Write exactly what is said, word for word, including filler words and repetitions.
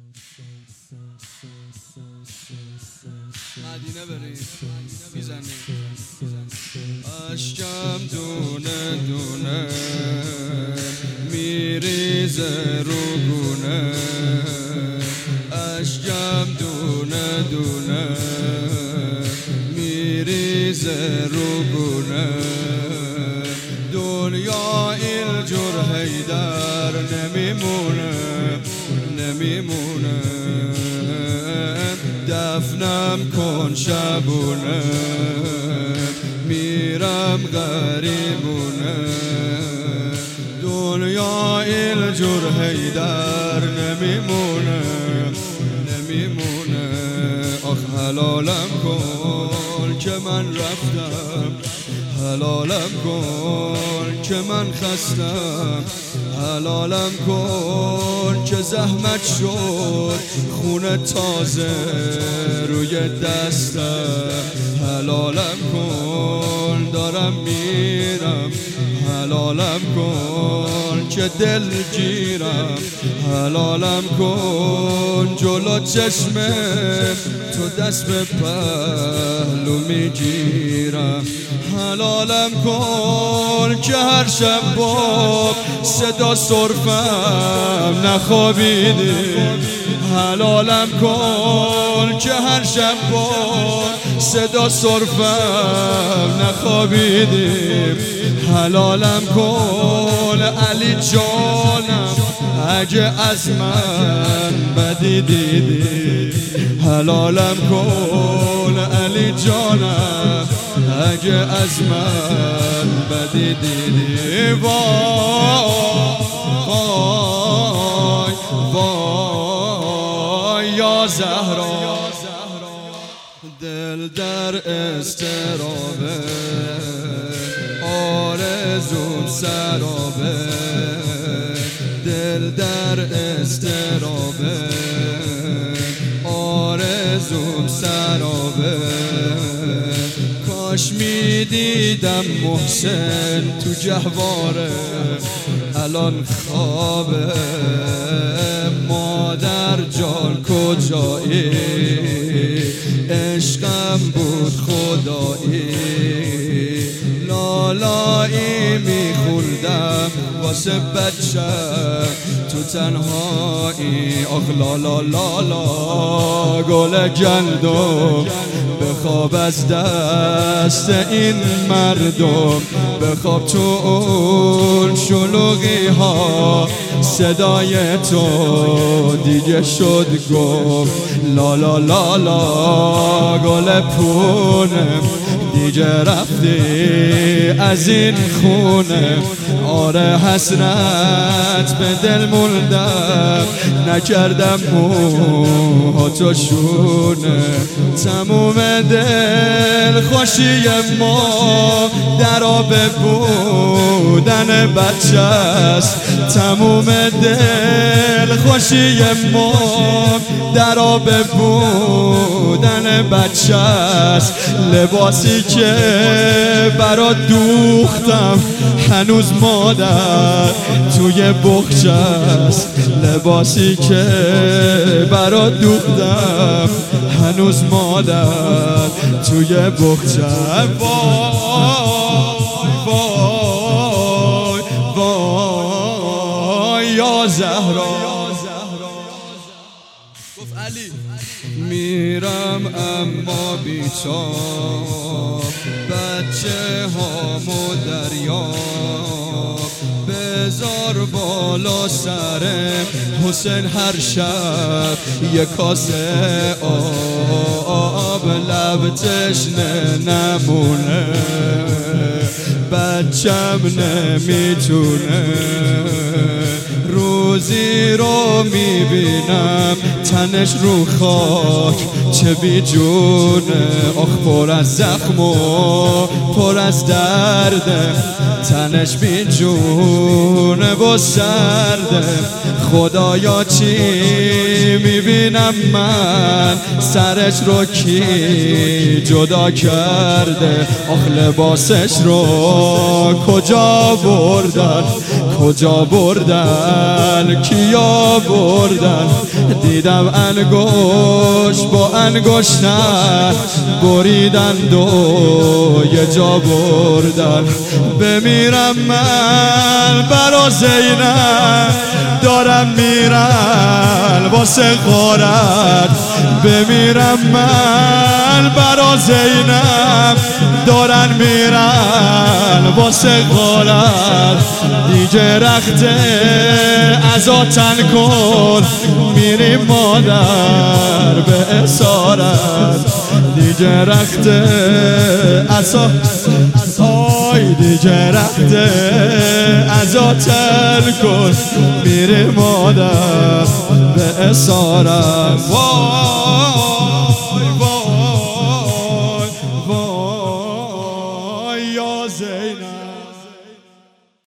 مدینه بریم میزنیم اشکم دونه دونه میریزه رو گونه، اشکم دونه دونه میریزه رو گونه. دنیا اینجور هیدر نمیمونه نمیمونه، دفنم کن شبونه میرم غریبونه. دنیا اینجور هیدر نمیمونه نمیمونه. آخ حلالم کن که من رفتم، حلالم کن که من خستم، حلالم کن که زحمت شد خون تازه روی دستم. حلالم کن دارم میرم، حلالم کن که دل گیرم، حلالم کن جلو چشمه تو دست به پهلو میگیرم. حلالم کن که هر شب با صدا سرفم نخوابیدی، حلالم کن که هر شب با صدا سرفم نخوابیدیم. حلالم کن علی جانم اگه از من بدی دیدی، حلالم کن علی جانم اگه از من بدی دیدی. وای وای یا زهرا، دل در استرابه، آرزوم سرابه، دل در استرابه، آرزوم سرابه. کاش می دیدم محسن تو جهواره، الان خوابه. مادر جان کجایی، عشقم بود خدایی. لالایی میخوندم واسه بچم تو تنهایی. آخ لالا لالا گل گندم، بخواب از دست این مردم، بخواب تو اون شلوغی ها. صدای تو دیگه شد گفت لالا لالا گل پونم، دیگه رفتی از این خونه. آره حسرت به دل موندم، نکردم موها تو شونه. تموم دل خوشی ما در آب بودن بچه است، تموم دل خوشی ما در آب بودن بچه است. لباسی که برات دوختم هنوز مادر توی بخچه است، لباسی که برات دوختم هنوز مادر توی بخچه. وای وای وای یا زهرا. گفت علی میرم اما بیچار، بچه هامو دریاب. بذار بالا سرم حسین هر شب یه کاسه آب، لب تشنه نمونه، بچم نمیتونه. روزی رو میبینم تنش رو خاک چه بی جونه. آخ پر از زخم و پر از درده، تنش بی جونه و سرده. خدایا چی میبینم من، سرش رو کی جدا کرده. آخ لباسش رو کجا بردن، کجا بردن کیا بردن دیدم انگشت با انگشتن بریدن و یه جا بردن بمیرم من برا زینب دارم میرن واسه غارت بمیرم من برا زینب دارن میرن واسه غارت دیگه رخت عزا تن کن میریم مادر به اسارت دیگه رخت عزا آی دیگه رخت عزا تن کن میریم مادر به اسارت